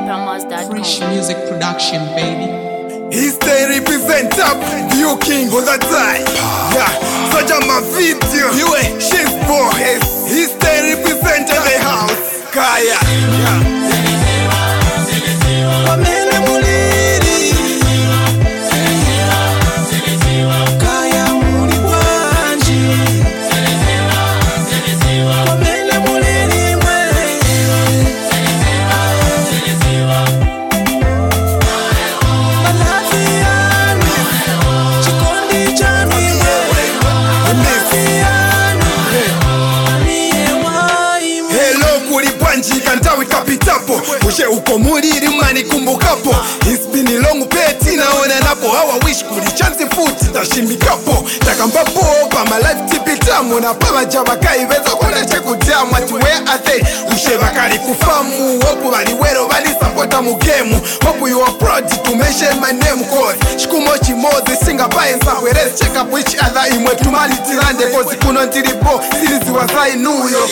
CKMusicPromos.com. Fresh music production, baby. He's the representative, you king of the time. Yeah, such a my video. You ain't she's boy. He's the representative the house. Kaya. Yeah. Ushe uko muliri mani kumbukapo. It's been a long peti naona napo. How I wish kuli chance foot tashimbikapo. Takambapo pa my life tipitamu. Na pama jaba kaiveza kuna chekutiamu. Ati where are they? Ushe bakari kufamu. Hopu bali wero bali supporta mu game. Hope you are proud to mention my name. Cause shikumochi moze singa pae nsakweres. Check up which other imwe tumali tirande. Cause kuno ntiripo sirizi wazai nuyo.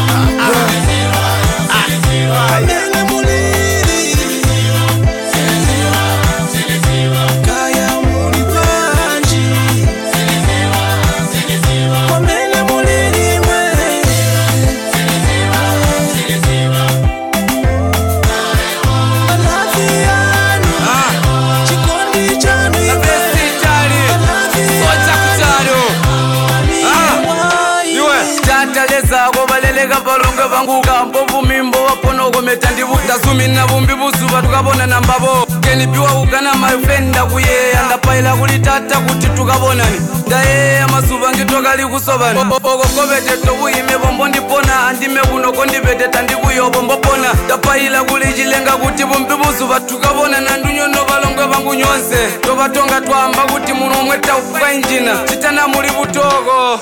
Balunga banguka mpovu mimbo wapono kometa ndibuta zumi na bumbi buzuba tukabona nambabo keni biwa ukana my friend akuye andapaila kulitata kuti tukabonani ndaye amazuba ngitoka likusobani okokobete tobuyime bombo ndipona andime kuno kondipeteta ndikuyobo mbopona ndapaila kulichilenga kuti bumbi buzuba tukabona nandunyono balonga bangu nyonse tobatonga twamba kuti muno mweta ufuka injina chitana muli butoko.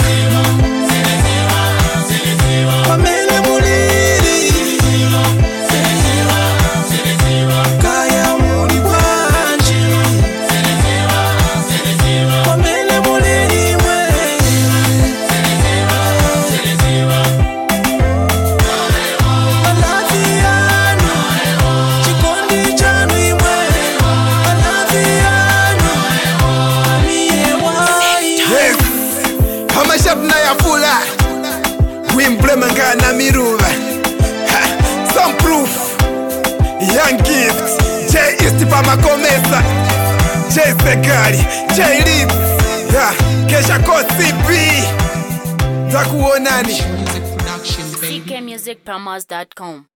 Pamela muliri Kaya muli kwanji Pamela muliri mwe Alafiano Chikondi chanu imwe Alafiano Miye wai Yes, hamashap na ya fula Wimblemanga na miruva. Some proof. Young Gift. J East Pama Komesa. J Sekari. J Leeds. Yeah. Kesha Ko CP. Takuonani. Music production, baby. CKMusicPromos.com.